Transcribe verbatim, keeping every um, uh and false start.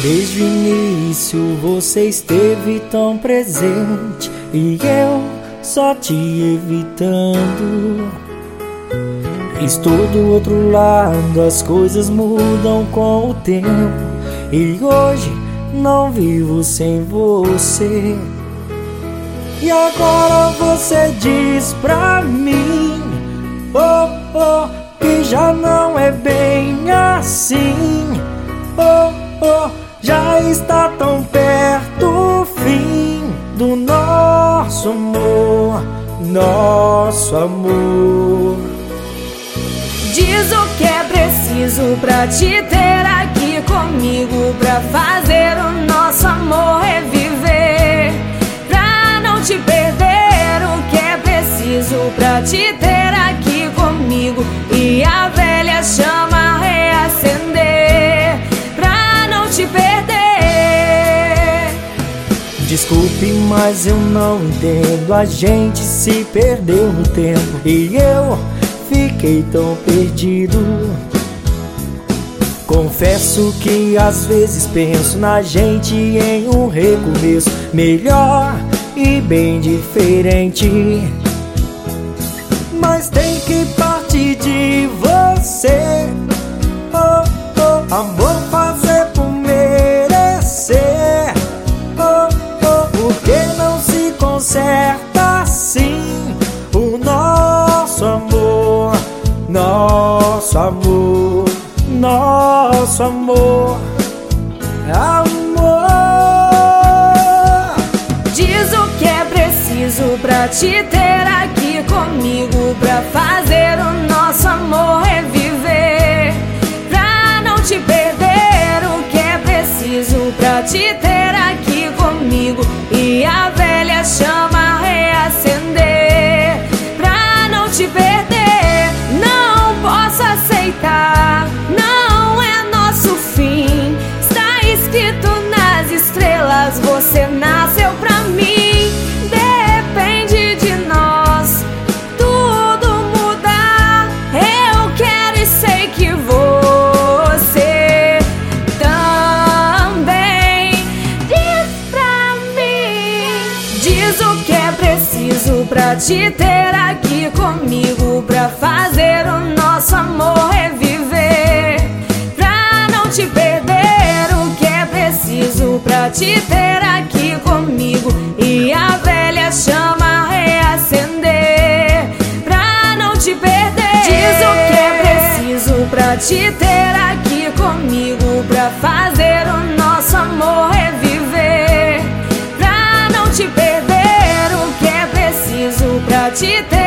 Desde o início você esteve tão presente e eu só te evitando. Estou do outro lado, as coisas mudam com o tempo e hoje não vivo sem você. E agora você diz pra mim, oh, oh, que já não é bem assim. Oh, oh, já está tão perto o fim do nosso amor, nosso amor. Diz o que é preciso pra te ter aqui comigo, pra fazer o nosso amor reviver, pra não te perder. O que é preciso pra te ter aqui comigo e a velha chama reacender, pra não te perder. Desculpe, mas eu não entendo. A gente se perdeu no tempo e eu fiquei tão perdido. Confesso que às vezes penso na gente em um recomeço melhor e bem diferente. Mas tem que partir de você, oh, oh, amor, fazer por merecer. Oh, oh, porque não se conserta assim o nosso amor, nosso amor, nosso amor, amor. Diz o que é preciso pra te ter aqui comigo, pra fazer o nosso amor reviver, pra não te perder. O que é preciso pra te ter aqui comigo e a velha chama reacender, pra não te perder. Não posso aceitar, não é nosso fim. Está escrito nas estrelas, você nasceu pra mim. Depende de nós tudo mudar. Eu quero e sei que você também. Diz pra mim, diz o que é preciso pra te ter aqui comigo, pra fazer o nosso amor reviver, pra não te perder. O que é preciso pra te ter aqui comigo e a velha chama reacender, pra não te perder. Diz o que é preciso pra te ter aqui comigo, pra fazer o nosso amor reviver, pra não te perder. O que é preciso pra te ter